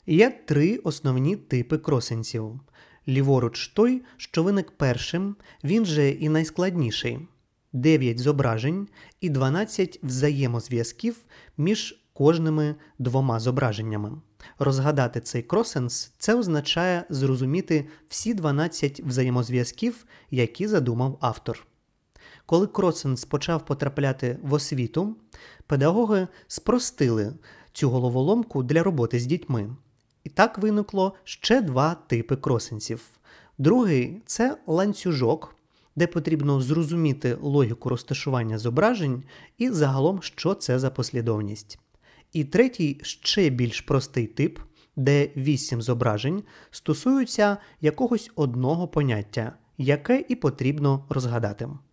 Є три основні типи кросинців. Ліворуч той, що виник першим, він же і найскладніший. 9 зображень і 12 взаємозв'язків між кожними двома зображеннями. Розгадати цей кросенс – це означає зрозуміти всі 12 взаємозв'язків, які задумав автор. Коли кросенс почав потрапляти в освіту, педагоги спростили цю головоломку для роботи з дітьми. І так виникло ще два типи кросенсів. Другий – це ланцюжок, де потрібно зрозуміти логіку розташування зображень і загалом, що це за послідовність. І третій, ще більш простий тип, де 8 зображень стосуються якогось одного поняття, яке і потрібно розгадати.